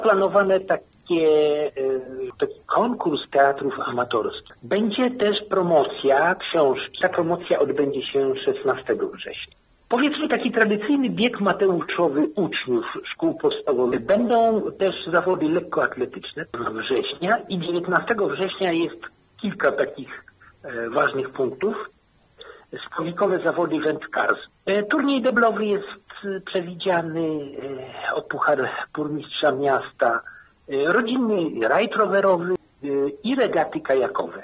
Planowane taki konkurs teatrów amatorskich. Będzie też promocja książki. Ta promocja odbędzie się 16 września. Powiedzmy taki tradycyjny bieg mateuszowy uczniów szkół podstawowych. Będą też zawody lekkoatletyczne września i 19 września jest kilka takich ważnych punktów. Skowikowe zawody wędkarskie. Turniej deblowy jest przewidziany o Puchar Burmistrza Miasta, rodzinny rajd rowerowy i regaty kajakowe.